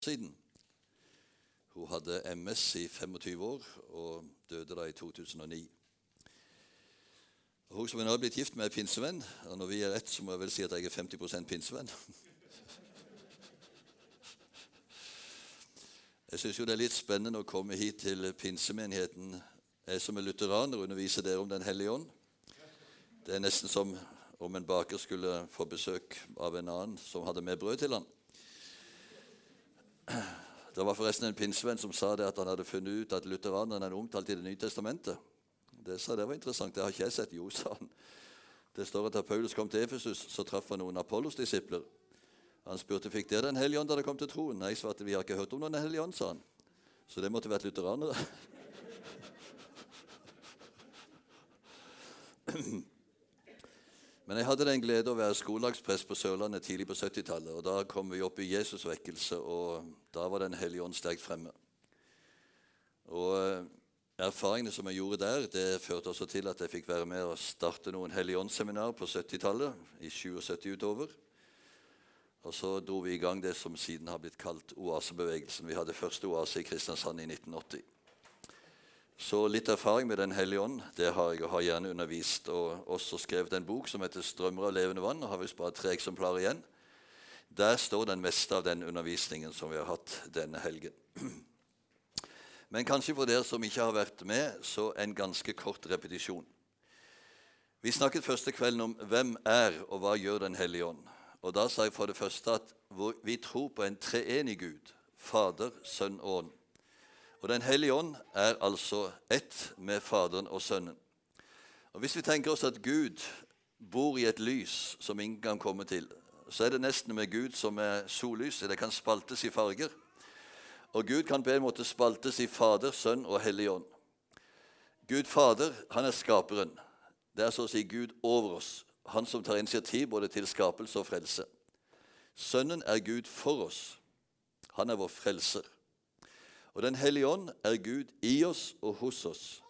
siden. Hun hadde MS i 25 år og døde da i 2009. Hun som er nå blitt gift med en pinsevenn, og når vi er ett, så må jeg vel si at jeg er 50% pinsevenn. Jeg synes jo det er litt spennende å komme hit til pinsemenigheten. Jeg som er lutheraner underviser dere om Den hellige ånd. Det er nesten som om en baker skulle få besøk av en annen som hadde med brød til han. Det var forresten en pinsevenn som sa det at han hadde funnet ut at lutheranerne er omtalt i Det nye testamentet. Det sa det var interessant, det har ikke jeg sett. Jo, sa han. Det står at da Paulus kom til Efesus, så traff han noen Apollos-disipler. Han spurte, fikk dere Den hellige ånd da det kom til troen? Nei, svarte, vi har ikke hørt om noen Den hellige ånd, sa han. Så det måtte vært lutheranere. Men jeg hadde den glede å være skolelagsprest på Sørlandet tidlig på 70-tallet, og da kom vi opp i Jesusvekkelse, og da var Den hellige ånd sterkt fremme. Og erfaringene som jeg gjorde der, det førte også til at jeg fikk være med og starte noen Hellige ånd-seminar på 70-tallet, i 77 utover. Og så dro vi i gang det som siden har blitt kalt oasebevegelsen. Vi hadde første oase i Kristiansand i 1980. Så litt erfaring med Den hellige ånd, det har jeg og har gjerne undervist, og også skrevet en bok som heter Strømmer av levende vann, og har visst bare 3 eksemplarer igjen. Der står den meste av den undervisningen som vi har hatt denne helgen. Men kanskje for dere som ikke har vært med, så en ganske kort repetisjon. Vi snakket første kvelden om hvem er og hva gjør Den hellige ånd. Og da sa jeg for det første at vi tror på en treenig Gud, Fader, Sønn og Ånd. Og Den hellige ånd er altså ett med Faderen og Sønnen. Og hvis vi tenker oss at Gud bor i et lys som ingen kan komme til, så er det nesten med Gud som er sollyset. Det kan spaltes i farger. Og Gud kan på en måte spaltes i Fader, Sønn og Hellig ånd. Gud Fader, han er skaperen. Det er så å si Gud over oss. Han som tar initiativ både til skapelse og frelse. Sønnen er Gud for oss. Han er vår frelser. Og Den hellige ånd er Gud i oss og hos oss.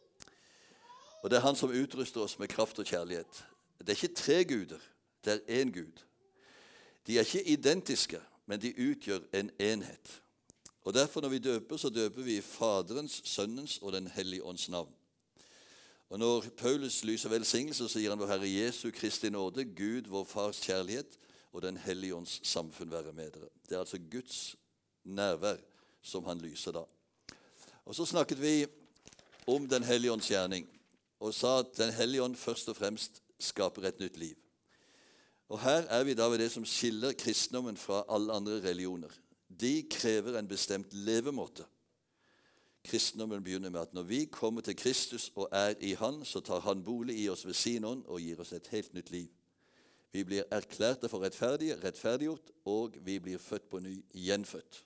Og det er han som utruster oss med kraft og kjærlighet. Det er ikke 3 guder, det er 1 Gud. De er ikke identiske, men de utgjør en enhet. Og derfor når vi døper, så døper vi i Faderens, Sønnens og Den hellige ånds navn. Og når Paulus lyser velsignelse, så sier han vår Herre Jesu Kristi nåde, Gud, vår Fars kjærlighet og Den hellige ånds samfunn være med dere. Det er altså Guds nærvær som han lyser da. Og så snakket vi om Den hellige ånds gjerning, og sa at Den hellige ånd først og fremst skaper et nytt liv. Og her er vi da ved det som skiller kristendommen fra alle andre religioner. De krever en bestemt levemåte. Kristendommen begynner med at når vi kommer til Kristus og er i Han, så tar Han bolig i oss ved sin ånd og gir oss et helt nytt liv. Vi blir erklærte for rettferdige, rettferdiggjort, og vi blir født på ny, gjenfødt.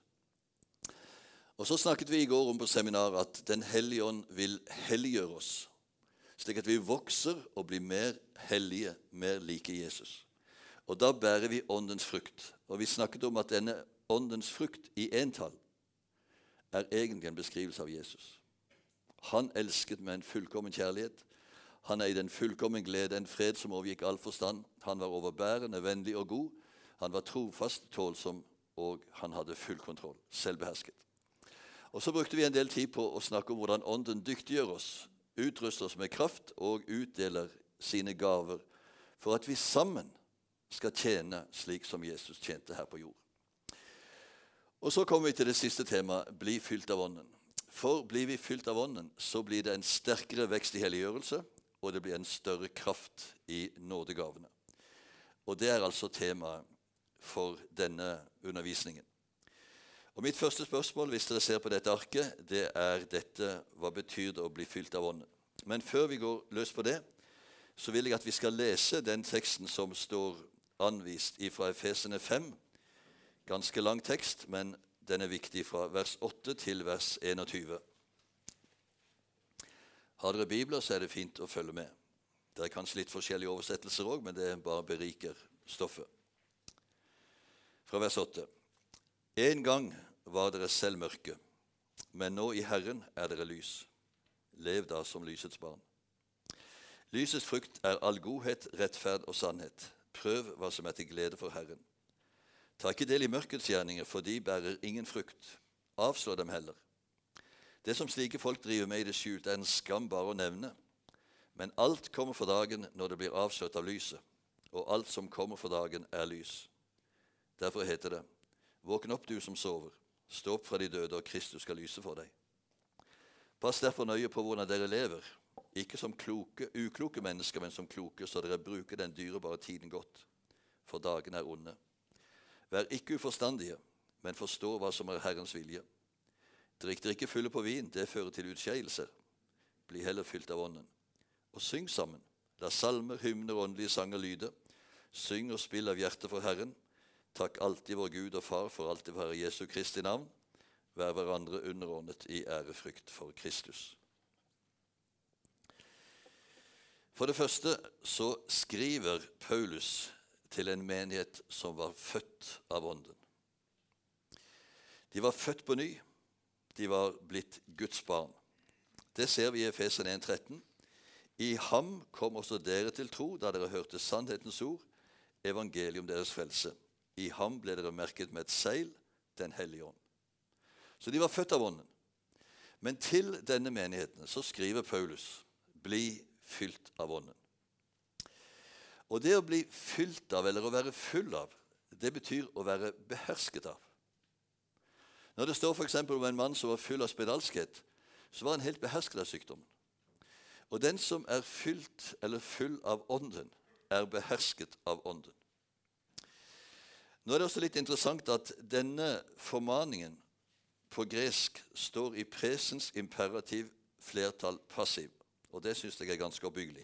Og så snakket vi i går om på seminaret at Den hellige ånd vil helliggjøre oss, slik at vi vokser og blir mer hellige, mer like Jesus. Og da bærer vi åndens frukt. Og vi snakket om at denne åndens frukt i entall er egentlig en beskrivelse av Jesus. Han elsket med en fullkommen kjærlighet. Han er i den fullkommen glede, en fred som overgikk all forstand. Han var overbærende, vennlig og god. Han var trofast, tålsom, og han hadde full kontroll, selvbehersket. Og så brukte vi en del tid på å snakke om hvordan ånden dyktiggjør oss, utruster oss med kraft og utdeler sine gaver for at vi sammen skal tjene slik som Jesus tjente her på jord. Og så kommer vi til det siste temaet, bli fylt av ånden. For blir vi fylt av ånden, så blir det en sterkere vekst i helliggjørelse, og det blir en større kraft i nådegavene. Og det er altså temaet for denne undervisningen. Og mitt første spørsmål, hvis dere ser på dette arket, det er dette, hva betyr det å bli fylt av ånden? Men før vi går løs på det, så vil jeg at vi skal lese den teksten som står anvist fra Efesene 5. Ganske lang tekst, men den er viktig fra vers 8 til vers 21. Har dere bibler, så er det fint å følge med. Det er kanskje litt forskjellige oversettelser også, men det bare beriker stoffet. Fra vers 8. En gang var dere selv mørke, men nå i Herren er dere lys. Lev da som lysets barn. Lysets frukt er all godhet, rettferd og sannhet. Prøv hva som er til glede for Herren. Ta ikke del i mørkets gjerninger, for de bærer ingen frukt. Avslå dem heller. Det som slike folk driver med i det skjulte, er en skam bare å nevne. Men alt kommer for dagen når det blir avslørt av lyset, og alt som kommer for dagen er lys. Derfor heter det, våkn opp du som sover, stå opp fra de døde, og Kristus skal lyse for deg. Pass derfor nøye på hvordan dere lever, ikke som ukloke mennesker, men som kloke, så dere bruker den dyrebare tiden godt, for dagen er onde. Vær ikke uforstandige, men forstå hva som er Herrens vilje. Drikk dere ikke fulle på vin, det fører til utskeielser. Bli heller fylt av ånden. Og syng sammen. La salmer, hymner og åndelige sanger lyde. Syng og spill av hjertet for Herren. Takk alltid vår Gud og Far for alltid for Herre Jesu Kristi navn. Vær hverandre underordnet i ærefrykt for Kristus. For det første så skriver Paulus til en menighet som var født av ånden. De var født på ny. De var blitt Guds barn. Det ser vi i Efeserne 1,13. I ham kom også dere til tro, da dere hørte sannhetens ord, evangelium deres frelse. I ham ble dere merket med et seil, den hellige ånd. Så de var født av ånden. Men til denne menigheten så skriver Paulus, bli fylt av ånden. Og det å bli fylt av, eller å være full av, det betyr å være behersket av. Når det står for eksempel om en mann som var full av spedalskhet, så var han helt behersket av sykdommen. Og den som er fylt eller full av ånden, er behersket av ånden. Nå er det også litt interessant at denne formaningen på gresk står i presens imperativ flertall passiv, og det synes jeg er ganske oppbyggelig.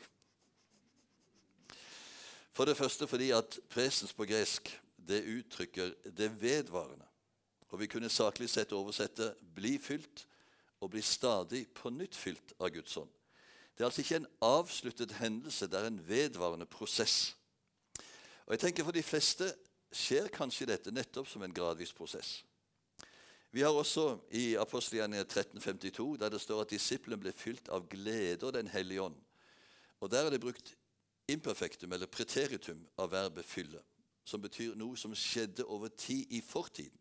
For det første fordi at presens på gresk, det uttrykker det vedvarende. Og vi kunne saklig sett oversette bli fylt og bli stadig på nytt fylt av Guds ånd. Det er altså ikke en avsluttet hendelse, det er en vedvarende prosess. Og jeg tenker for de fleste skjer kanskje dette nettopp som en gradvis prosess. Vi har også i Apostelgjerningene 13,52, der det står at disiplene ble fylt av glede og den hellige ånd. Og der er det brukt imperfektum eller preteritum av verbet fylle, som betyr noe som skjedde over tid i fortiden.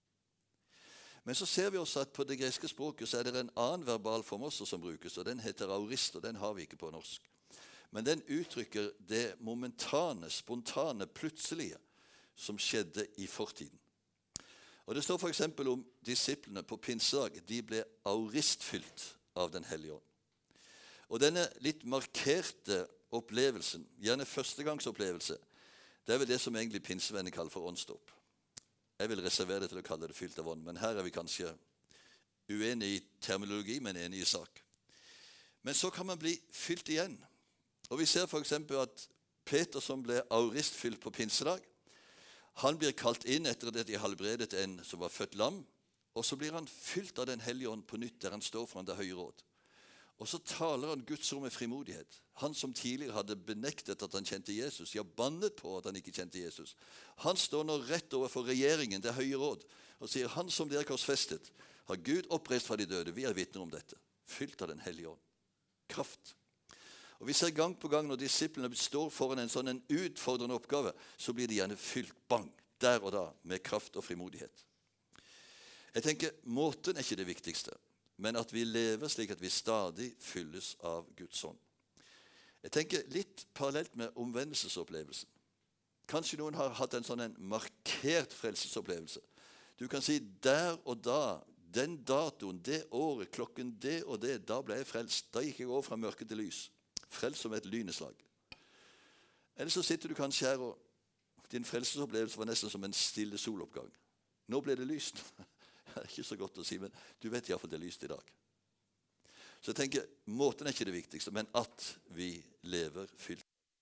Men så ser vi også at på det greske språket så er det en annen verbal form også som brukes, og den heter aurist, og den har vi ikke på norsk. Men den uttrykker det momentane, spontane, plutselige som skjedde i fortiden. Og det står for eksempel om disiplene på pinsedag, de ble auristfylt av den hellige ånd. Og denne litt markerte opplevelsen, gjerne førstegangsopplevelse, det er vel det som egentlig pinsevennene kaller for åndsdåp. Jeg vil reservere det til å kalle det fylt av ånd, men her er vi kanskje uenige i terminologi, men enige i sak. Men så kan man bli fylt igjen. Og vi ser for eksempel at Peter, som ble auristfylt på pinsedag, han blir kalt inn etter at de halvbredet en som var født lam, og så blir han fylt av den hellige ånd på nytt, der han står foran det høye råd. Og så taler han Guds ord med frimodighet. Han som tidligere hadde benektet at han kjente Jesus, ja, bannet på at han ikke kjente Jesus. Han står nå rett overfor regjeringen, det høye råd, og sier, han som dere korsfestet, har Gud oppreist fra de døde. Vi er vitner om dette. Fylt av den hellige ånd. Kraft. Og vi ser gang på gang når disiplene står foran en sånn en utfordrende oppgave, så blir de gjerne fylt, bang, der og da, med kraft og frimodighet. Jeg tenker, måten er ikke det viktigste, men at vi lever slik at vi stadig fylles av Guds ånd. Jeg tenker litt parallelt med omvendelsesopplevelsen. Kanskje noen har hatt en sånn en markert frelsesopplevelse. Du kan si, der og da, den datoen, det året, klokken det og det, da ble jeg frelst. Da gikk jeg over fra mørke til lys. Frelst som et lyneslag. Eller så sitter du kanskje her, og din frelsesopplevelse var nesten som en stille soloppgang. Nå ble det lyst. Det er ikke så godt å si, men du vet i hvert fall det er lyst i dag. Så jeg tenker, måten er ikke det viktigste, men at vi lever fylt.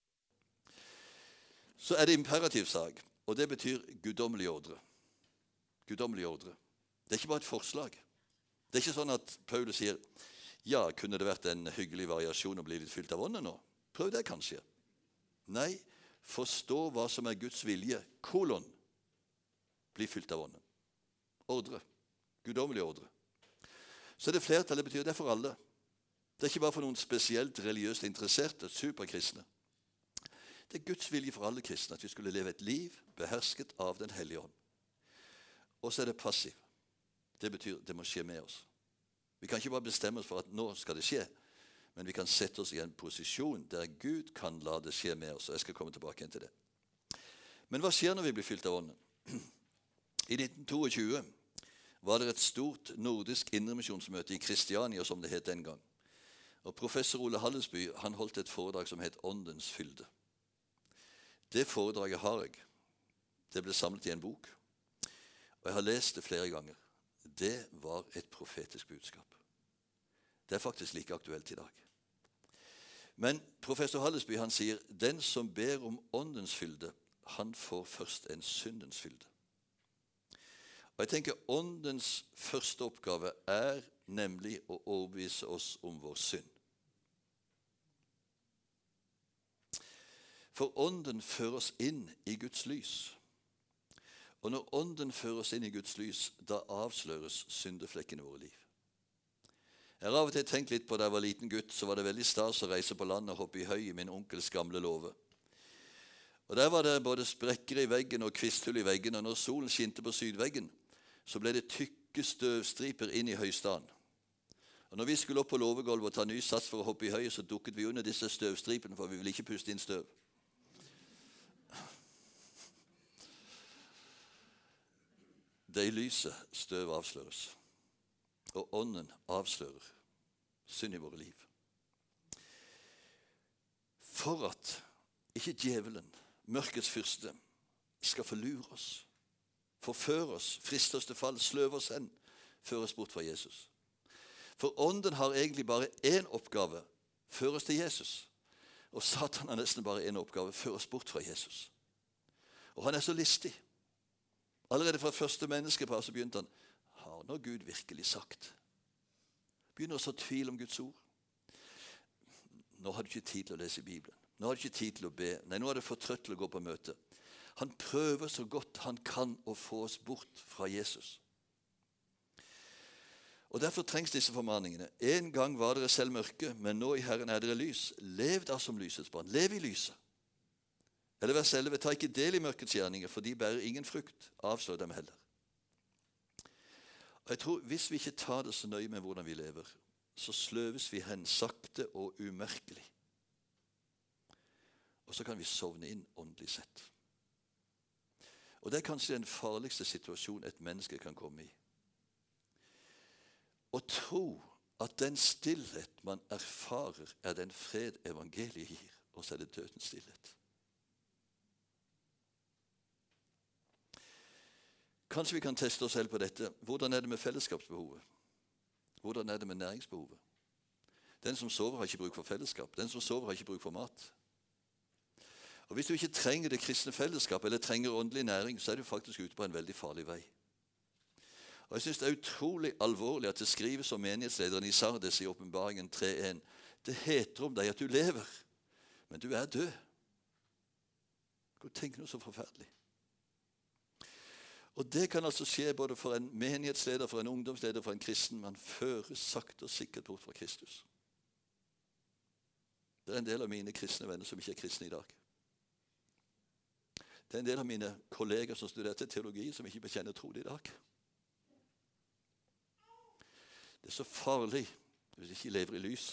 Så er det imperativsag, og det betyr guddommelig ordre. Guddommelig ordre. Det er ikke bare et forslag. Det er ikke sånn at Paulus sier, ja, kunne det vært en hyggelig variasjon å bli litt fylt av ånden nå? Prøv det kanskje. Nei, forstå hva som er Guds vilje. Kolon. Bli fylt av ånden. Ordre. Guddommelig ordre. Så det flertallet betyr det for alle. Det er ikke bare for noen spesielt religiøst interesserte, superkristne. Det er Guds vilje for alle kristne at vi skulle leve et liv behersket av Den hellige ånd. Og så er det passiv. Det betyr det må skje med oss. Vi kan ikke bare bestemme oss for at nå skal det skje, men vi kan sette oss i en posisjon der Gud kan la det skje med oss. Og jeg skal komme tilbake igjen til det. Men hva skjer når vi blir fylt av ånden? I 1922 var det et stort nordisk indremisjonsmøte i Kristiania, som det het den gang. Og professor Ole Hallesby han holdt et foredrag som het Åndens fylde. Det foredraget har jeg. Det ble samlet i en bok, og jeg har lest det flere ganger. Det var et profetisk budskap. Det er faktisk like aktuelt i dag. Men professor Hallesby han sier, den som ber om åndens fylde, han får først en syndens fylde. Og jeg tenker åndens første oppgave er nemlig å overbevise oss om vår synd. For ånden fører oss inn i Guds lys. Og når ånden fører oss inn i Guds lys, da avsløres syndeflekkene i våre liv. Jeg har av og til tenkt litt på da jeg var liten gutt, så var det veldig stas å reise på land og hoppe i høy i min onkels gamle låve. Og der var det både sprekker i veggen og kvisthull i veggen, og når solen skinte på sydveggen, så ble det tykke støvstriper inn i høystaden. Og når vi skulle opp på låvegulvet og ta ny sats for å hoppe i høyet, så dukket vi under disse støvstripene, for vi ville ikke puste inn støv. Det er i lyset støv avsløres, og ånden avslører synd i våre liv. For at ikke djevelen, mørkets fyrste, skal forlure oss, forføre oss, friste oss til fall, sløve oss hen, føre oss bort fra Jesus. For ånden har egentlig bare én oppgave, føre oss til Jesus. Og Satan har nesten bare én oppgave, føre oss bort fra Jesus. Og han er så listig. Allerede fra første menneskepar så begynte han, har nå Gud virkelig sagt? Begynner å så tvil om Guds ord. Nå har du ikke tid til å lese Bibelen. Nå har du ikke tid til å be. Nei, nå er du for trøtt til å gå på møte. Han prøver så godt han kan å få oss bort fra Jesus. Og derfor trengs disse formaningene. En gang var dere selv mørke, men nå i Herren er dere lys. Lev da som lysets barn. Lev i lyset. Eller vers 11, ta ikke del i mørkets gjerninger, for de bærer ingen frukt. Avslør dem heller. Og jeg tror hvis vi ikke tar det så nøye med hvordan vi lever, så sløves vi hen sakte og umerkelig. Og så kan vi sovne inn åndelig sett. Og det er kanskje den farligste situasjonen et menneske kan komme i. Å tro at den stillhet man erfarer er den fred evangeliet gir, og så er det dødens stillhet. Kanskje vi kan teste oss selv på dette. Hvordan er det med fellesskapsbehovet? Hvordan er det med næringsbehovet? Den som sover har ikke bruk for fellesskap. Den som sover har ikke bruk for mat. Og hvis du ikke trenger det kristne fellesskap, eller trenger åndelig næring, så er du faktisk ute på en veldig farlig vei. Og jeg synes det er utrolig alvorlig at det skrives om menighetslederen i Sardes i Åpenbaringen 3.1. Det heter om deg at du lever, men du er død. Tenk noe så forferdelig. Og det kan altså skje både for en menighetsleder, for en ungdomsleder, for en kristen. Man føres sakte og sikkert bort fra Kristus. Det er en del av mine kristne venner som ikke er kristne i dag. Det er en del av mine kolleger som studerte teologi, som ikke bekjenner tro i dag. Det er så farlig hvis vi ikke lever i lys.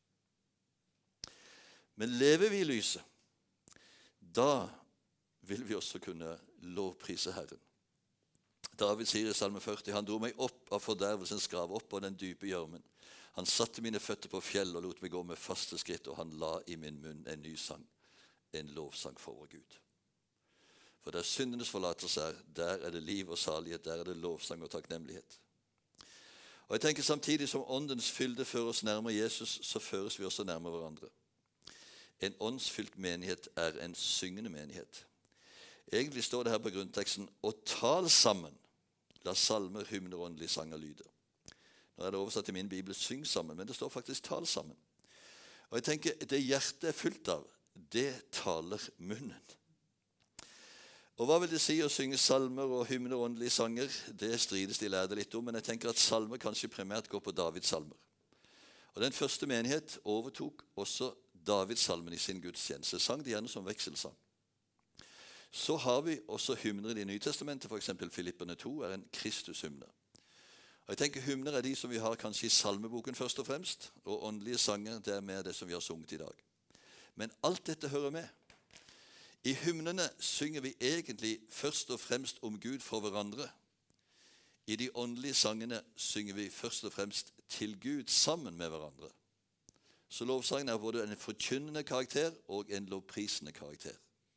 Men lever vi i lyset, da vil vi også kunne lovprise Herren. David sier i Salme 40, han dro meg opp av fordervelsens grav, opp på den dype gjørmen. Han satte mine føtter på fjell og lot meg gå med faste skritt, og han la i min munn en ny sang, en lovsang for vår Gud. For der syndenes forlatelse er, der er det liv og salighet, der er det lovsang og takknemlighet. Og jeg tenker samtidig som åndens fylde fører oss nærmere Jesus, så føres vi også nærmere hverandre. En åndsfylt menighet er en syngende menighet. Egentlig står det her på grunnteksten, og tal sammen, la salmer, hymner og åndelige sanger lyde. Nå er det oversatt til min bibel, syng sammen, men det står faktisk tal sammen. Og jeg tenker, det hjertet er fullt av, det taler munnen. Og hva vil det si å synge salmer og hymner og åndelige sanger? Det strides de lærde litt om, men jeg tenker at salmer kanskje primært går på Davids salmer. Og den første menighet overtok også Davidssalmen i sin gudstjeneste. Sang de gjerne som vekselsang. Så har vi også hymner i Det nye testamentet, for eksempel Filipperne 2 er en Kristushymne. Og jeg tenker hymner er de som vi har kanskje i salmeboken først og fremst, og åndelige sanger, det er mer det som vi har sunget i dag. Men alt dette hører med. I hymnene synger vi egentlig først og fremst om Gud for hverandre. I de åndelige sangene synger vi først og fremst til Gud sammen med hverandre. Så lovsangen er både en forkynnende karakter og en lovprisende karakter.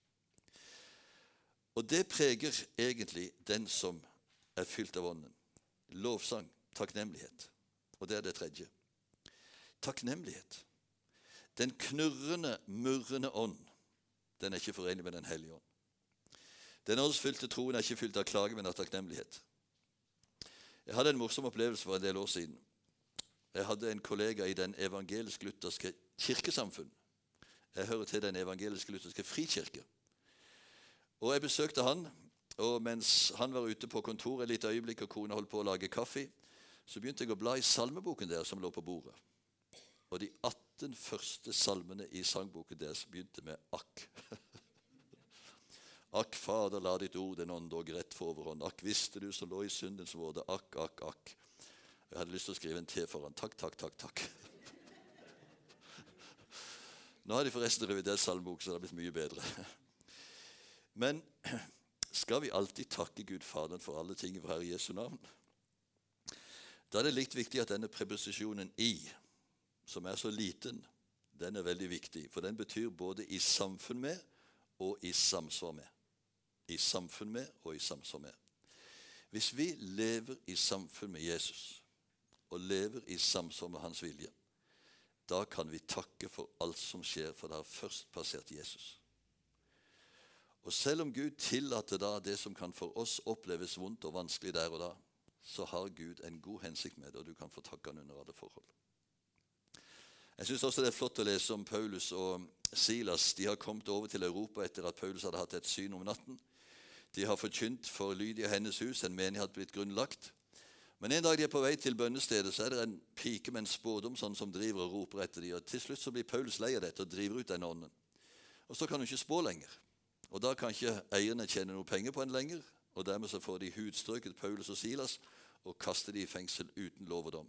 Og det preger egentlig den som er fylt av ånden. Lovsang, takknemlighet. Og det er det tredje. Takknemlighet. Den knurrende, murrende ånd, den er ikke forenlig med Den hellige ånd. Den åndsfylte troen er ikke fylt av klage, men av takknemlighet. Jeg hadde en morsom opplevelse for en del år siden. Jeg hadde en kollega i Den evangelisk-lutherske kirkesamfunn. Jeg hører til Den evangelisk-lutherske frikirke. Og jeg besøkte han, og mens han var ute på kontoret et lite øyeblikk og kona holdt på å lage kaffe, så begynte jeg å bla i salmeboken deres som lå på bordet. Og de 18 første salmene i sangboken deres begynte med akk. Akk, Fader, la ditt ord den ånd og rett for overhånd. Akk, visste du som lå i syndens vårde. Akk, akk, akk. Jeg hadde lyst til å skrive en T foran. Takk, takk, takk, takk. Nå har de forresten revidert salmebok, så det har blitt mye bedre. Men skal vi alltid takke Gud Faderen for alle ting i vår Herre Jesu navn? Da er det litt viktig at denne preposisjonen i, som er så liten, den er veldig viktig. For den betyr både i samfunn med og i samsvar med. I samfunn med og i samsvar med. Hvis vi lever i samfunn med Jesus, og lever i samsvar med hans vilje, da kan vi takke for alt som skjer, for det har først passert Jesus. Og selv om Gud tillater da det som kan for oss oppleves vondt og vanskelig der og da, så har Gud en god hensikt med det, og du kan få takke han under alle forhold. Jeg synes også det er flott å lese om Paulus og Silas. De har kommet over til Europa etter at Paulus hadde hatt et syn om natten. De har forkynt for Lydia hennes hus, en menighet hadde blitt grunnlagt. Men en dag de er på vei til bønnestedet, så er det en pike med en spådom sånn som driver og roper etter dem. Og til slutt så blir Paulus lei av dette og driver ut denne ånden. Og så kan hun ikke spå lenger. Og da kan ikke eierne tjene noe penger på henne lenger, og dermed så får de hudstrøket Paulus og Silas og kaster de i fengsel uten lov og dom.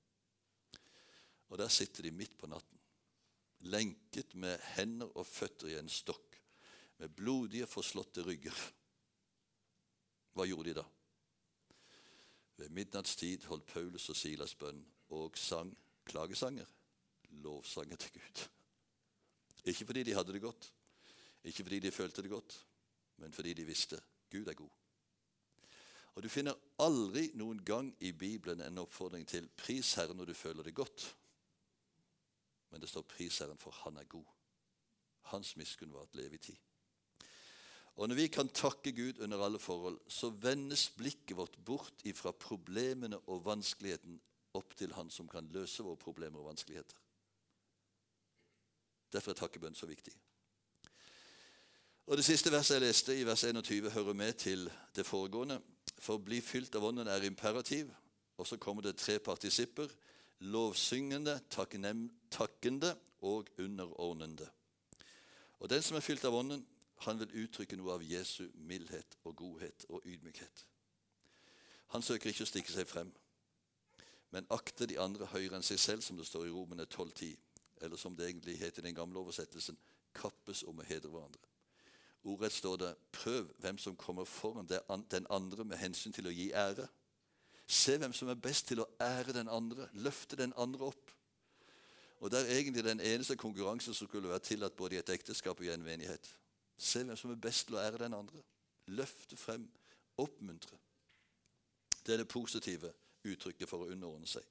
Og der sitter de midt på natten, lenket med hender og føtter i en stokk, med blodige, forslåtte rygger. Hva gjorde de da? Ved midnattstid holdt Paulus og Silas bønn og sang klagesanger, lovsanger til Gud. Ikke fordi de hadde det godt, ikke fordi de følte det godt, men fordi de visste Gud er god. Og du finner aldri noen gang i Bibelen en oppfordring til pris Herren når du føler det godt. Men det står pris Herren for han er god. Hans miskunn var at leve i tid. Og når vi kan takke Gud under alle forhold, så vendes blikket vårt bort ifra problemene og vanskeligheten opp til han som kan løse våre problemer og vanskeligheter. Derfor er takkebønn så viktig. Og det siste verset jeg leste, i vers 21, hører med til det foregående. For å bli fylt av ånden er imperativ, og så kommer det 3 partisipper, lovsyngende, takkende og underordnende. Og den som er fylt av ånden, han vil uttrykke noe av Jesu mildhet og godhet og ydmykhet. Han søker ikke å stikke seg frem, men akter de andre høyere enn seg selv, som det står i Romerne 12:10, eller som det egentlig heter i den gamle oversettelsen, kappes om å hedre hverandre. Ordrett står det, prøv hvem som kommer foran den andre med hensyn til å gi ære. Se hvem som er best til å ære den andre, løfte den andre opp. Og det er egentlig den eneste konkurransen som skulle være tillatt både i et ekteskap og i en menighet. Se hvem som er best til å ære den andre. Løfte frem, oppmuntre. Det er det positive uttrykket for å underordne seg.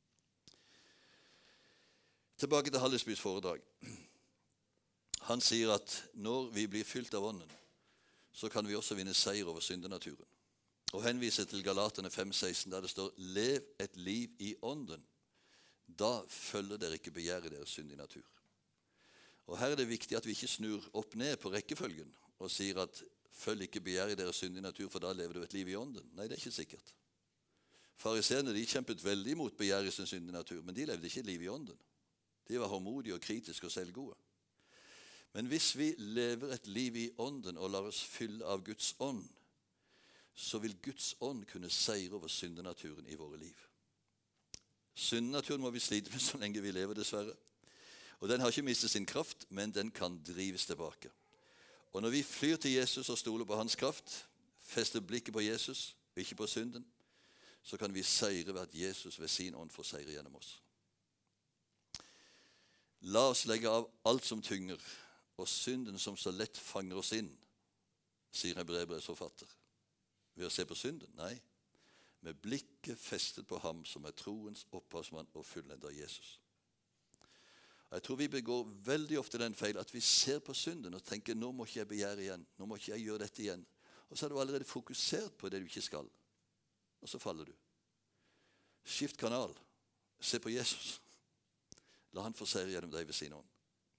Tilbake til Hallesbys foredrag. Han sier at når vi blir fylt av ånden, så kan vi også vinne seier over syndenaturen. Og henviser til Galaterne 5,16, der det står, lev et liv i ånden. Da følger dere ikke begjæret deres syndige natur. Og her er det viktig at vi ikke snur opp ned på rekkefølgen og sier at følg ikke begjæret deres syndige natur, for da lever du et liv i ånden. Nei, det er ikke sikkert. Fariseerne, de kjempet veldig mot begjæret sin syndige natur, men de levde ikke et liv i ånden. De var håndmodige og kritiske og selvgode. Men hvis vi lever et liv i ånden og lar oss fylle av Guds ånd, så vil Guds ånd kunne seire over syndenaturen i våre liv. Syndenaturen må vi slite med så lenge vi lever, dessverre. Og den har ikke mistet sin kraft, men den kan drives tilbake. Og når vi flyr til Jesus og stoler på hans kraft, fester blikket på Jesus, ikke på synden, så kan vi seire ved at Jesus ved sin ånd får seire gjennom oss. La oss legge av alt som tynger, og synden som så lett fanger oss inn, sier Hebreerbrevets forfatter. Ved å se på synden? Nei. Med blikket festet på ham som er troens opphavsmann og fullender Jesus. Jeg tror vi begår veldig ofte den feil at vi ser på synden og tenker nå må ikke jeg begjære igjen, nå må ikke jeg gjøre dette igjen. Og så har du allerede fokusert på det du ikke skal. Og så faller du. Skift kanal. Se på Jesus. La han få seire gjennom deg ved sin ånd.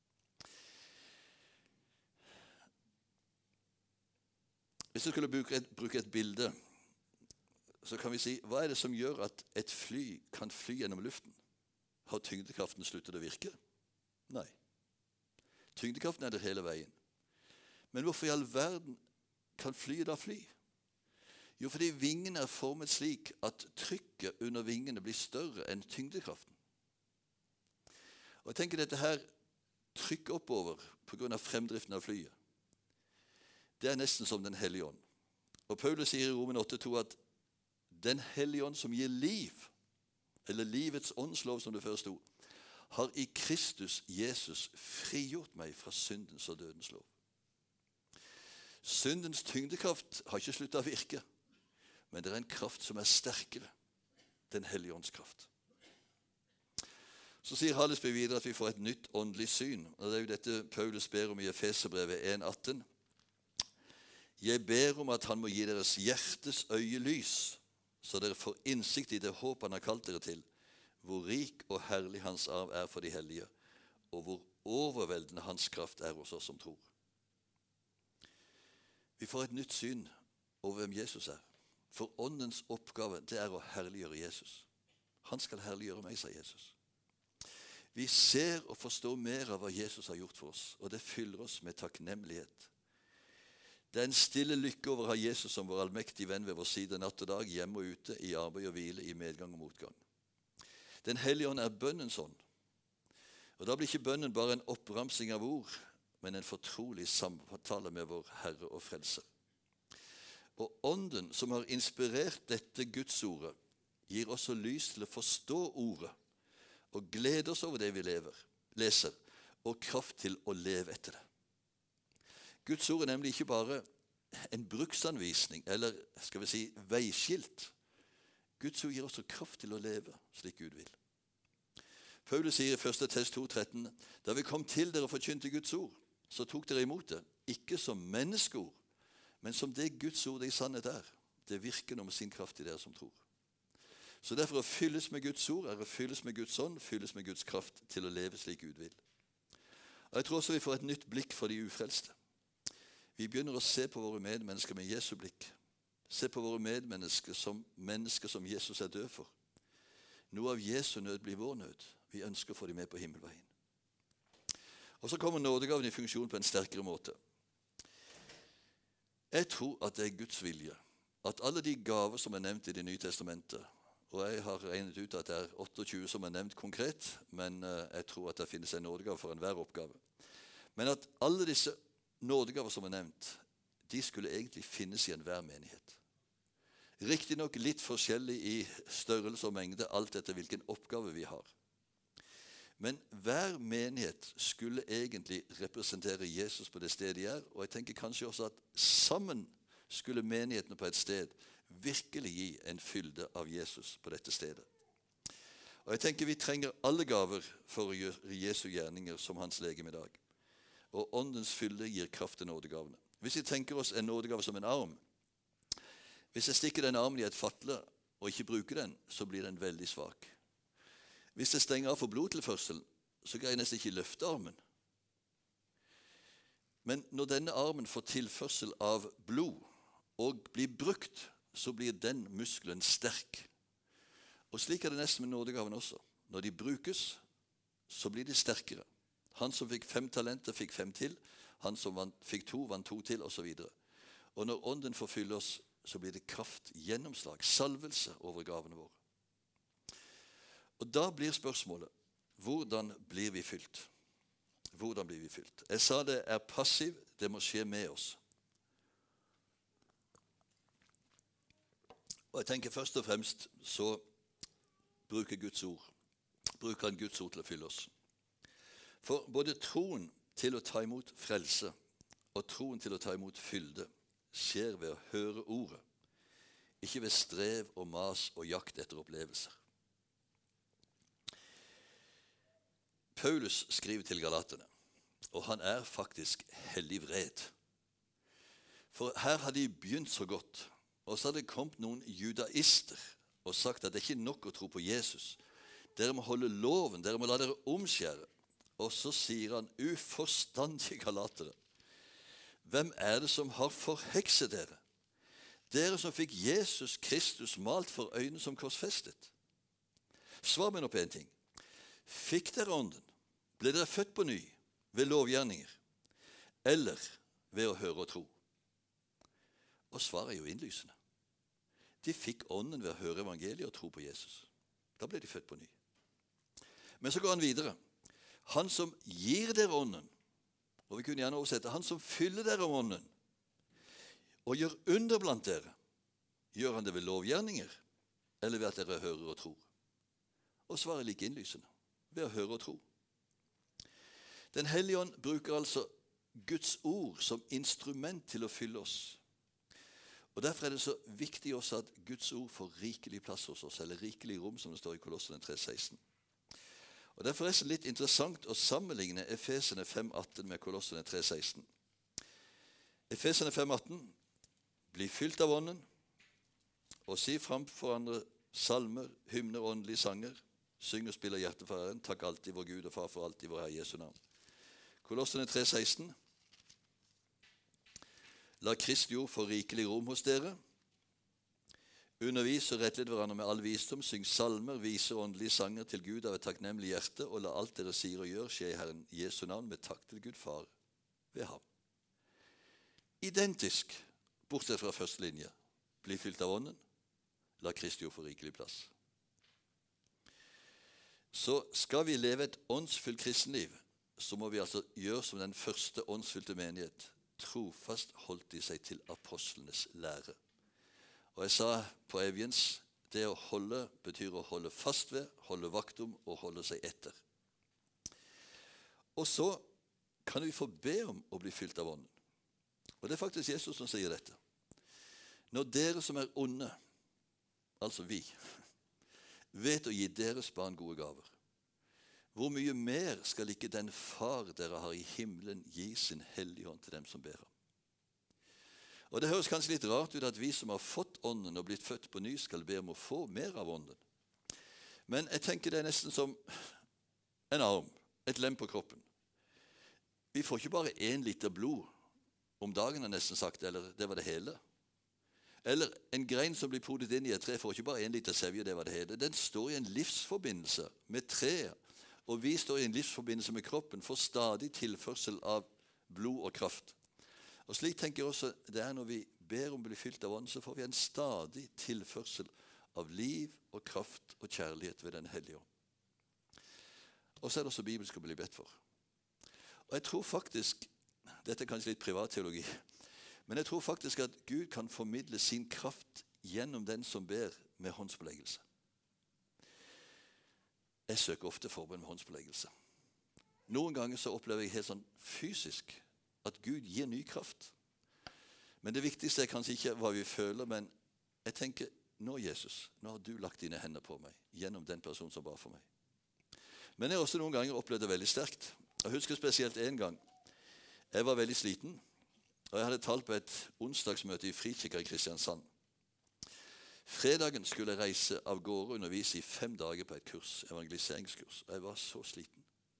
Hvis du skulle bruke et bilde, så kan vi si, hva er det som gjør at et fly kan fly gjennom luften? Har tyngdekraften sluttet å virke? Nei. Tyngdekraften er der hele veien. Men hvorfor i all verden kan flyet da fly? Jo, fordi vingene er formet slik at trykket under vingene blir større enn tyngdekraften. Og jeg tenker dette her trykker oppover på grunn av fremdriften av flyet. Det er nesten som den hellige ånd. Og Paulus sier i Romen 8,2 at den hellige ånd som gir liv, eller livets åndslov som det før sto, har i Kristus Jesus frigjort meg fra syndens og dødens lov. Syndens tyngdekraft har ikke sluttet å virke, men det er en kraft som er sterkere, den hellige ånds kraft. Så sier Hallesby videre at vi får et nytt åndelig syn, og det er jo dette Paulus ber om i Efeserbrevet 1,18. Jeg ber om at han må gi deres hjertes øye lys, så dere får innsikt i det håp han har kalt dere til, hvor rik og herlig hans arv er for de hellige, og hvor overveldende hans kraft er hos oss som tror. Vi får et nytt syn over hvem Jesus er. For åndens oppgave, det er å herliggjøre Jesus. Han skal herliggjøre meg, sa Jesus. Vi ser og forstår mer av hva Jesus har gjort for oss, og det fyller oss med takknemlighet. Det er en stille lykke over å ha Jesus som vår allmektige venn ved vår side natt og dag, hjemme og ute, i arbeid og hvile, i medgang og motgang. Den hellige ånd er bønnens ånd. Og da blir ikke bønnen bare en oppramsing av ord, men en fortrolig samtale med vår Herre og Frelser. Og ånden som har inspirert dette Guds ordet, gir også lys til å forstå ordet, og glede oss over det vi leser, og kraft til å leve etter det. Guds ord er nemlig ikke bare en bruksanvisning, eller skal vi si veiskilt. Guds ord gir også kraft til å leve slik Gud vil. Paulus sier i 1. Tess 2,13, da vi kom til dere og forkynte Guds ord, så tok dere imot det, ikke som menneskeord, men som det Guds ord det i sannhet er. Det virker nå med sin kraft i dere som tror. Så derfor å fylles med Guds ord er å fylles med Guds ånd, fylles med Guds kraft til å leve slik Gud vil. Og jeg tror også vi får et nytt blikk for de ufrelste. Vi begynner å se på våre medmennesker med Jesu blikk. Se på våre medmennesker som mennesker som Jesus er død for. Noe av Jesu nød blir vår nød. Vi ønsker å få dem med på himmelveien. Og så kommer nådegaven i funksjon på en sterkere måte. Jeg tror at det er Guds vilje, at alle de gaver som er nevnt i Det nye testamentet, og jeg har regnet ut at det er 28 som er nevnt konkret, men jeg tror at det finnes en nådegave for enhver oppgave. Men at alle disse nådegaver som er nevnt, de skulle egentlig finnes i enhver menighet. Riktig nok litt forskjellig i størrelse og mengde, alt etter hvilken oppgave vi har. Men hver menighet skulle egentlig representere Jesus på det stedet de er, og jeg tenker kanskje også at sammen skulle menighetene på et sted virkelig gi en fylde av Jesus på dette stedet. Og jeg tenker vi trenger alle gaver for å gjøre Jesu gjerninger som hans legeme i dag. Og åndens fylde gir kraft til nådegavene. Hvis vi tenker oss en nådegave som en arm, hvis jeg stikker den armen i et fatle og ikke bruker den, så blir den veldig svak. Hvis jeg stenger av for blodtilførsel, så greier jeg nesten ikke løfte armen. Men når denne armen får tilførsel av blod og blir brukt, så blir den muskelen sterk. Og slik er det nesten med nådegaven også. Når de brukes, så blir de sterkere. Han som fikk 5 talenter, fikk 5 til. Han som fikk 2, vant 2 til, og så videre. Og når ånden får fylle oss, så blir det kraft, gjennomslag, salvelse over gavene våre. Og da blir spørsmålet, hvordan blir vi fylt? Hvordan blir vi fylt? Jeg sa det er passiv, det må skje med oss. Og jeg tenker først og fremst så bruker han Guds ord til å fylle oss. For både troen til å ta imot frelse og troen til å ta imot fylde skjer ved å høre ordet, ikke ved strev og mas og jakt etter opplevelser. Paulus skriver til galaterne, og han er faktisk hellig vred. For her har de begynt så godt, og så har det kommet noen judaister og sagt at det er ikke nok å tro på Jesus. Dere må holde loven, dere må la dere omskjære. Og så sier han, uforstandige galatere, hvem er det som har forhekset dere? Dere som fikk Jesus Kristus malt for øynene som korsfestet. Svar meg nå på en ting. Fikk dere ånden? Ble dere født på ny ved lovgjerninger? Eller ved å høre og tro? Og svaret er jo innlysende. De fikk ånden ved å høre evangeliet og tro på Jesus. Da ble de født på ny. Men så går han videre. Han som gir dere ånden, og vi kunne gjerne oversette, han som fyller dere om ånden, og gjør under blant dere, gjør han det ved lovgjerninger, eller ved at dere hører og tror? Og svaret er like innlysende, ved å høre og tro. Den hellige ånd bruker altså Guds ord som instrument til å fylle oss. Og derfor er det så viktig også at Guds ord får rikelig plass hos oss, eller rikelig rom, som det står i Kolossene 3,16. Og det er forresten litt interessant å sammenligne Efesene 5,18 med Kolossene 3,16. Efesene 5,18, bli fylt av ånden, og si fram for andre salmer, hymner og åndelige sanger, syng og spill av hjertet for Herren, takk alltid vår Gud og Far for alltid vår Herre Jesu navn. Kolossene 3,16, la Kristi ord få rikelig rom hos dere, undervis og rettled hverandre med all visdom, syng salmer, viser åndelige sanger til Gud av et takknemlig hjerte, og la alt dere sier og gjør skje i Herren Jesu navn med takk til Gud Far ved ham. Identisk, bortsett fra første linje, bli fylt av ånden, la Kristi ord få rikelig plass. Så skal vi leve et åndsfullt kristenliv, så må vi altså gjøre som den første åndsfylte menighet. Trofast holdt de seg til apostlenes lære. Og jeg sa på Evians, det å holde betyr å holde fast ved, holde vakt om og holde seg etter. Og så kan vi få be om å bli fylt av ånden. Og det er faktisk Jesus som sier dette. Når dere som er onde, altså vi, vet å gi deres barn gode gaver, hvor mye mer skal ikke den far dere har i himmelen gi sin hellige ånd til dem som ber ham? Og det høres kanskje litt rart ut at vi som har fått ånden og blitt født på ny, skal be om å få mer av ånden. Men jeg tenker det er nesten som en arm, et lem på kroppen. Vi får ikke bare 1 liter blod om dagen, har nesten sagt, eller det var det hele. Eller en grein som blir podet inn i et tre, får ikke bare 1 liter sevje, det var det hele. Den står i en livsforbindelse med treet, og vi står i en livsforbindelse med kroppen, får stadig tilførsel av blod og kraft. Og slik tenker jeg også det er når vi ber om å bli fylt av ånden, så får vi en stadig tilførsel av liv og kraft og kjærlighet ved den hellige ånd. Og så er det også Bibelen skal bli bedt for. Og jeg tror faktisk, dette er kanskje litt privatteologi, men jeg tror faktisk at Gud kan formidle sin kraft gjennom den som ber med håndspåleggelse. Jeg søker ofte forbønn med håndspåleggelse. Noen ganger så opplever jeg helt sånn fysisk at Gud gir ny kraft. Men det viktigste er kanskje ikke hva vi føler, men jeg tenker, nå Jesus, nå har du lagt dine hender på meg, gjennom den personen som ba for meg. Men jeg har også noen ganger opplevd det veldig sterkt. Jeg husker spesielt en gang. Jeg var veldig sliten, og jeg hadde talt på et onsdagsmøte i Frikirka i Kristiansand. Fredagen skulle jeg reise av gårde og undervise i 5 dager på et kurs, evangeliseringskurs, og jeg var så sliten.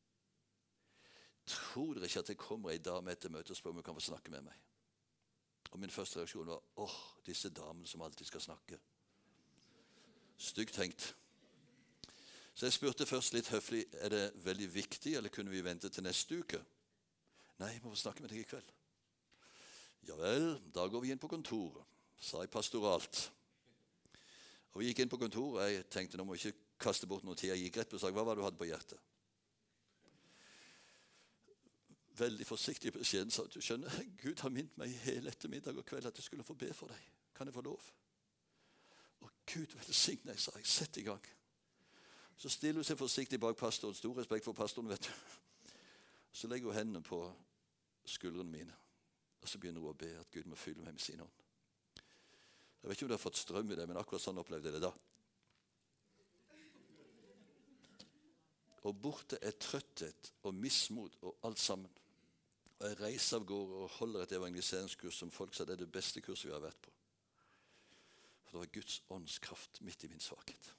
Tror dere ikke at det kommer en dame etter møtet og spør om hun kan få snakke med meg? Og min første reaksjon var, disse damene som alltid skal snakke. Stygt tenkt. Så Så jeg spurte først litt høflig, er det veldig viktig, eller kunne vi vente til neste uke? Nei, jeg må få snakke med deg i kveld. Ja vel, da går vi inn på kontoret, sa jeg pastoralt. Og vi gikk inn på kontoret, og jeg tenkte, nå må jeg ikke kaste bort noe tid. Jeg gikk rett på og sa, hva var det du hadde på hjertet? Veldig forsiktig beskjeden sa, du skjønner, Gud har minnet meg hele ettermiddag og kveld at jeg skulle få be for deg. Kan jeg få lov? Og Gud velsigne deg, sa jeg, sett i gang. Så stiller hun seg forsiktig bak pastoren, stor respekt for pastoren, vet du. Så legger hun hendene på skuldrene mine, og så begynner hun å be at Gud må fylle meg med sin ånd. Jeg vet ikke om du har fått strøm i det, men akkurat sånn opplevde jeg det da. Og borte er trøtthet og mismot og alt sammen. Og jeg reiser av gårde og holder et evangeliseringskurs som folk sa det er det beste kurset vi har vært på. For det var Guds åndskraft midt i min svakhet.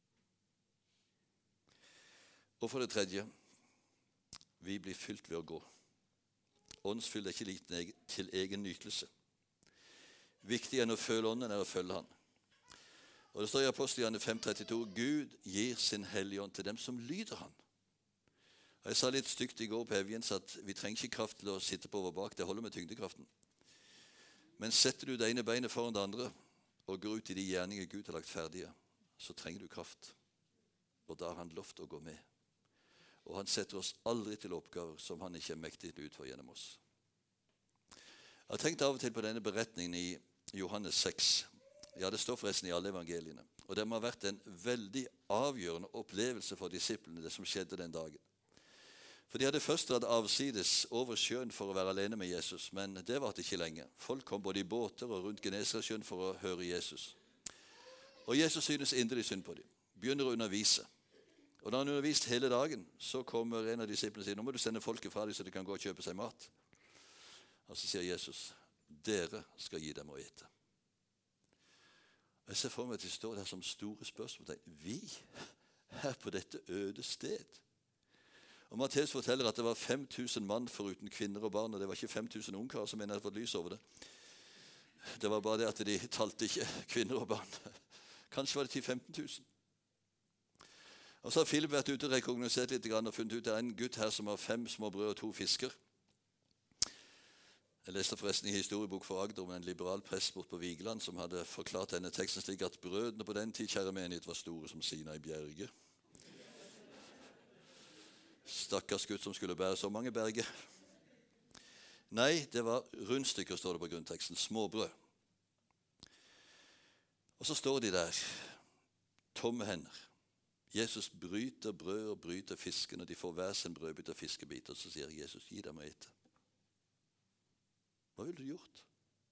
Og for det tredje, vi blir fylt ved å gå. Åndsfyll er ikke liten til egen nytelse. Viktig enn å føle ånden er å følge han. Og det står i Apostelgjerne 5:32, Gud gir sin hellige ånd til dem som lyder han. Og jeg sa litt stygt i går på Evjens at vi trenger ikke kraft til å sitte på over bak, det holder med tyngdekraften. Men setter du det ene beinet foran det andre og går ut i de gjerninger Gud har lagt ferdige, så trenger du kraft. Og da har han lovt å gå med. Og han setter oss aldri til oppgaver som han ikke er mektig til å utføre gjennom oss. Jeg har tenkt av og til på denne beretningen i Johannes 6. Ja, det står forresten i alle evangeliene. Og det må ha vært en veldig avgjørende opplevelse for disiplene, det som skjedde den dagen. For de hadde først dratt avsides over sjøen for å være alene med Jesus, men det varte ikke lenge. Folk kom både i båter og rundt Genesaretsjøen for å høre Jesus. Og Jesus synes inderlig synd på dem. Begynner å undervise. Og da han undervist hele dagen, så kommer en av disiplene og sier, nå må du sende folket fra dem så de kan gå og kjøpe seg mat. Og så sier Jesus, dere skal gi dem å ete. Jeg ser for meg at de står der som store spørsmål. Vi her på dette øde sted. Og Matteus forteller at det var 5000 mann foruten kvinner og barn, og det var ikke 5000 ungkarer som hadde fått lys over det. Det var bare det at de talte ikke kvinner og barn. Kanskje var det 10 000-15 000. Og så har Philip vært ute og rekognosert litt og funnet ut at det er en gutt her som har 5 små brød og 2 fisker. Jeg leste forresten i historiebok for Agder om en liberal prest bort på Vigeland som hadde forklart denne teksten slik at brødene på den tid, kjære menighet, var store som Sina i bjerget. Stakkars Gud som skulle bære så mange berger. Nei, det var rundstykker, står det på grunnteksten. Småbrød. Og så står de der, tomme hender. Jesus bryter brød og bryter fisken, og de får hver sin brødbit og fiskebit. Og så sier Jesus, gi dem å ete. Hva ville du gjort?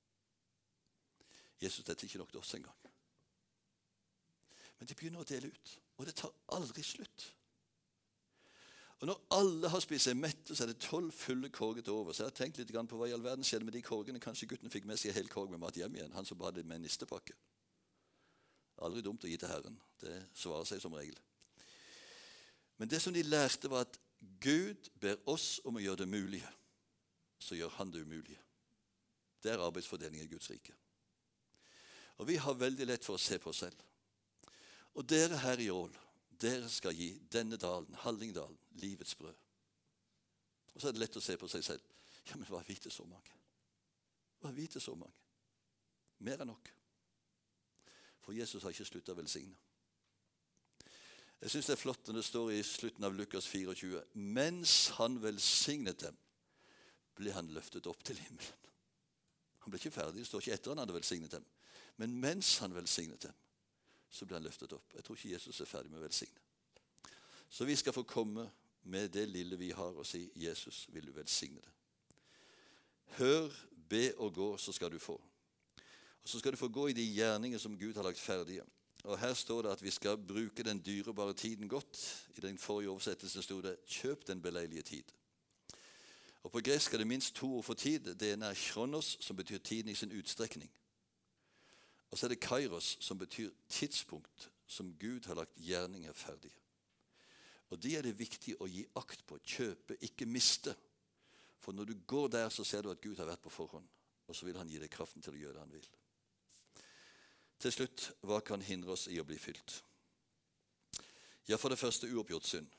Jesus, dette er ikke nok til oss engang. Men de begynner å dele ut, og det tar aldri slutt. Og når alle har spist seg mette, så er det 12 fulle korger til over. Så jeg har tenkt litt på hva i all verden skjedde med de korgene. Kanskje gutten fikk med seg en hel korg med mat hjem igjen, han som hadde med en nistepakke. Aldri dumt å gi til Herren. Det svarer seg som regel. Men det som de lærte var at Gud ber oss om å gjøre det mulige, så gjør han det umulige. Det er arbeidsfordeling i Guds rike. Og vi har veldig lett for å se på oss selv. Og dere her i Ål, dere skal gi denne dalen, Hallingdalen, livets brød. Og så er det lett å se på seg selv. Ja, men hva er vi til så mange? Hva er vi til så mange? Mer enn nok. For Jesus har ikke sluttet å velsigne. Jeg synes det er flott når det står i slutten av Lukas 24. Mens han velsignet dem, ble han løftet opp til himmelen. Han ble ikke ferdig, det står ikke etter han hadde velsignet dem. Men mens han velsignet dem, så ble han løftet opp. Jeg tror ikke Jesus er ferdig med å velsigne. Så vi skal få komme med det lille vi har og si, Jesus, vil du velsigne det? Hør, be og gå, så skal du få. Og så skal du få gå i de gjerninger som Gud har lagt ferdige. Og her står det at vi skal bruke den dyrebare tiden godt. I den forrige oversettelsen stod det, kjøp den beleilige tid. Og på gresk er det minst 2 ord for tid. Det ene er chronos, som betyr tiden i sin utstrekning. Og så er det kairos, som betyr tidspunkt som Gud har lagt gjerninger ferdige. Og de er det viktig å gi akt på, kjøpe, ikke miste. For når du går der, så ser du at Gud har vært på forhånd, og så vil han gi deg kraften til å gjøre det han vil. Til slutt, hva kan hindre oss i å bli fylt? Ja, for det første uoppgjort synd.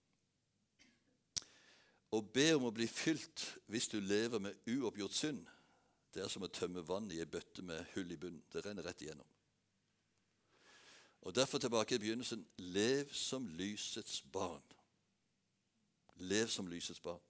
Å be om å bli fylt hvis du lever med uoppgjort synd, det er som å tømme vann i en bøtte med hull i bunnen. Det renner rett igjennom. Og derfor tilbake i begynnelsen, lev som lysets barn. Lev som lysets barn.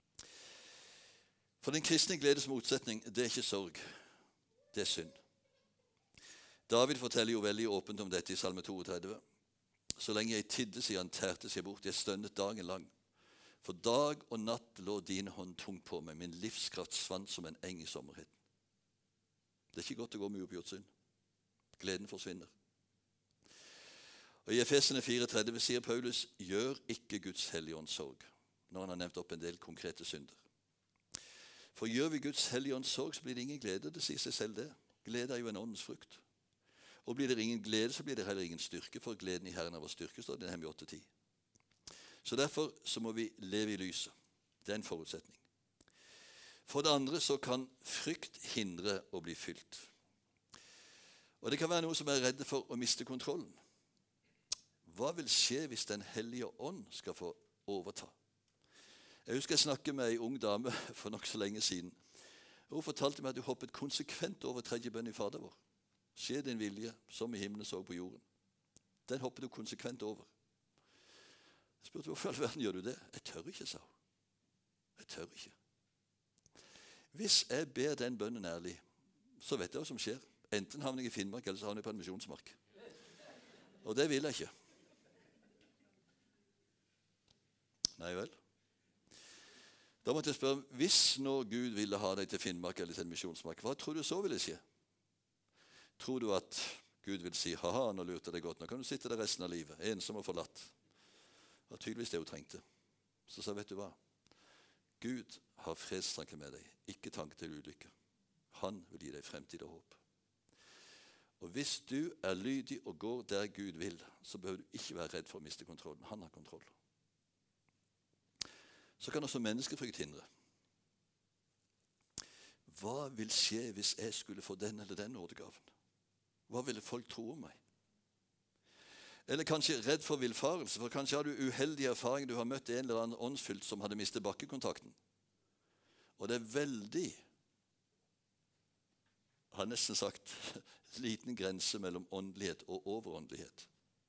For den kristne gledes motsetning, det er ikke sorg, det er synd. David forteller jo veldig åpent om dette i Salme 32. Så lenge jeg tidde, sier han, tærte seg bort, jeg stønnet dagen lang. For dag og natt lå din hånd tungt på meg, min livskraft svant som en eng i sommerheten. Det er ikke godt å gå med uoppgjort synd. Gleden forsvinner. Og i Efesene 4,30 sier Paulus, gjør ikke Guds hellige ånd sorg, når han har nevnt opp en del konkrete synder. For gjør vi Guds hellige ånd sorg, så blir det ingen glede, det sier seg selv det. Glede er jo en åndens frukt. Og blir det ingen glede, så blir det heller ingen styrke, for gleden i Herren er vår styrke, står det i Nehemia 8,10. Så derfor så må vi leve i lyset. Det er en forutsetning. For det andre så kan frykt hindre å bli fylt. Og det kan være noen som er redde for å miste kontrollen. Hva vil skje hvis Den hellige ånd skal få overta? Jeg husker jeg snakket med en ung dame for nok så lenge siden. Hun fortalte meg at hun hoppet konsekvent over tredje bønn i Fader vår. Skje din vilje, som i himmelen så på jorden. Den hoppet hun konsekvent over. Jeg spurte, hvorfor i all verden gjør du det? Jeg tør ikke, sa hun. Jeg tør ikke. Hvis jeg ber den bønnen ærlig, så vet jeg hva som skjer. Enten havner jeg i Finnmark, eller så havner jeg på en misjonsmark. Og det vil jeg ikke. Nei vel. Da måtte jeg spørre, hvis nå Gud ville ha deg til Finnmark eller til en misjonsmark, hva tror du så ville skje? Tror du at Gud vil si, haha, nå lurte jeg deg godt, nå kan du sitte der resten av livet, ensom og forlatt. Det var tydeligvis det hun trengte. Så sa, vet du hva? Gud har fredstanke med deg, ikke tanke til ulykke. Han vil gi deg fremtid og håp. Og hvis du er lydig og går der Gud vil, så behøver du ikke være redd for å miste kontrollen. Han har kontroll. Så kan også menneskefrykt hindre. Hva vil skje hvis jeg skulle få den eller den nådegaven? Hva ville folk tro om meg? Eller kanskje redd for villfarelse, for kanskje har du uheldige erfaringer, du har møtt en eller annen åndsfylt som hadde mistet bakkekontakten. Og det er veldig, jeg har nesten sagt, liten grense mellom åndelighet og overåndelighet.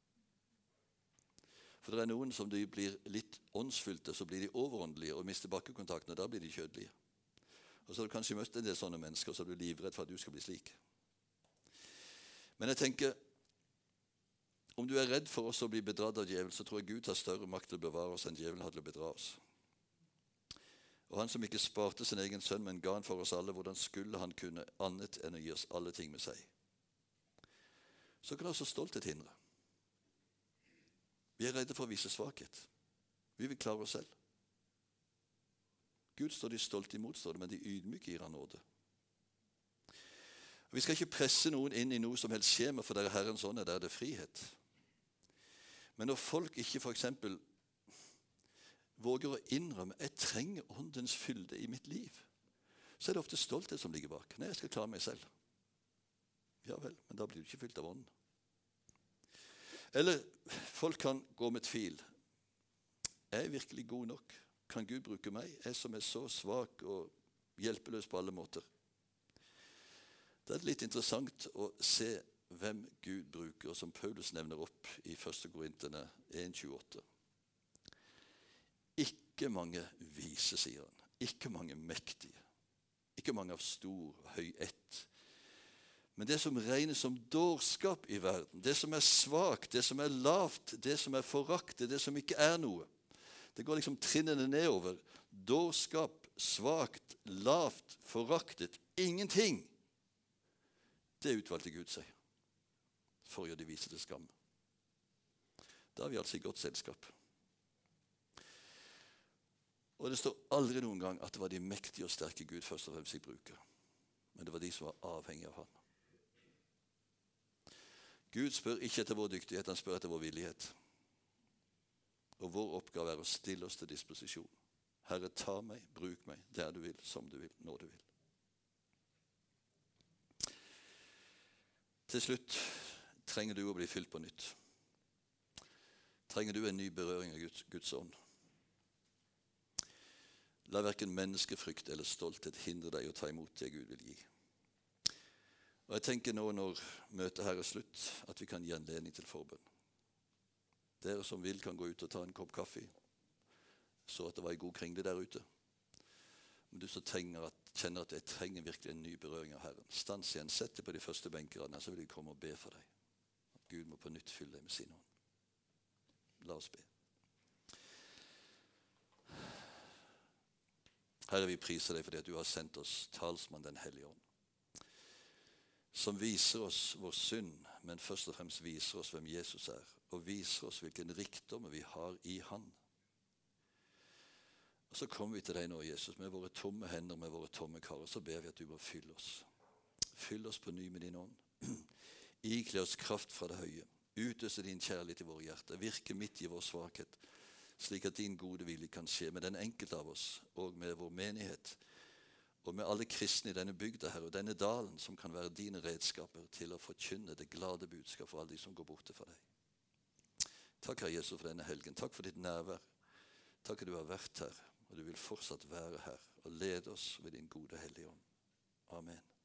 For det er noen som de blir litt åndsfylte, så blir de overåndelige og mister bakkekontakten, og da blir de kjødelige. Og så har du kanskje møtt en del sånne mennesker, så er du livredd for at du skal bli slik. Men jeg tenker, om du er redd for oss å bli bedratt av djevelen, så tror jeg Gud har større makt til å bevare oss enn djevelen har til å bedra oss. Og han som ikke sparte sin egen sønn, men ga han for oss alle, hvordan skulle han kunne annet enn å gi oss alle ting med seg? Så kan også stolthet hindre. Vi er redde for å vise svakhet. Vi vil klare oss selv. Gud står de stolt imot, står det, men de ydmyke gir han nåde. Vi skal ikke presse noen inn i noe som helst skjema, for der er Herrens ånd, der er det frihet. Men når folk ikke for eksempel våger å innrømme jeg trenger åndens fylde i mitt liv, så er det ofte stolthet som ligger bak. Nei, jeg skal klare meg selv. Ja vel, men da blir du ikke fylt av ånden. Eller folk kan gå med tvil. Er jeg virkelig god nok? Kan Gud bruke meg? Jeg som er så svak og hjelpeløs på alle måter. Det er litt interessant å se hvem Gud bruker, som Paulus nevner opp i 1. Korinterne 1,28. Ikke mange vise, sier han. Ikke mange mektige. Ikke mange av stor og høy ett. Men det som regnes som dårskap i verden, det som er svakt, det som er lavt, det som er foraktet, det som ikke er noe, det går liksom trinnene nedover. Dårskap, svakt, lavt, foraktet, ingenting. Det utvalgte Gud seg for å gjøre de vise til skam. Da er vi altså i godt selskap. Og det står aldri noen gang at det var de mektige og sterke Gud først og fremst fikk bruke. Men det var de som var avhengige av han. Gud spør ikke etter vår dyktighet, han spør etter vår villighet. Og vår oppgave er å stille oss til disposisjon. Herre, ta meg, bruk meg, der du vil, som du vil, når du vil. Til slutt trenger du å bli fylt på nytt. trenger du en ny berøring av Guds ånd. La hverken menneskefrykt eller stolthet hindre deg å ta imot det Gud vil gi. Og jeg tenker nå når møtet her er slutt, at vi kan gi anledning til forbønn. Dere som vil kan gå ut og ta en kopp kaffe. Så at det var en god kringle der ute. Men du som kjenner at jeg trenger virkelig en ny berøring av Herren. Stans igjen, sett deg på de første benkerne, så vil jeg komme og be for deg. At Gud må på nytt fylle deg med sin ånd. La oss be. Herre, vi priser deg fordi at du har sendt oss talsmann den hellige ånd, som viser oss vår synd, men først og fremst viser oss hvem Jesus er, og viser oss hvilken rikdom vi har i han. Og så kommer vi til deg nå, Jesus, med våre tomme hender, med våre tomme kar, og så ber vi at du må fylle oss. Fyll oss på ny med din ånd. Ikle oss kraft fra det høye. Utøse din kjærlighet i våre hjerter. Virke midt i vår svakhet, slik at din gode vilje kan skje med den enkelte av oss, og med vår menighet, og med alle kristne i denne bygda her, og denne dalen, som kan være dine redskaper til å forkynne det glade budskap for alle de som går borte fra deg. Takk, Herre Jesus, for denne helgen. Takk for ditt nærvær. Takk at du har vært her, og du vil fortsatt være her, og lede oss ved din gode hellige ånd. Amen.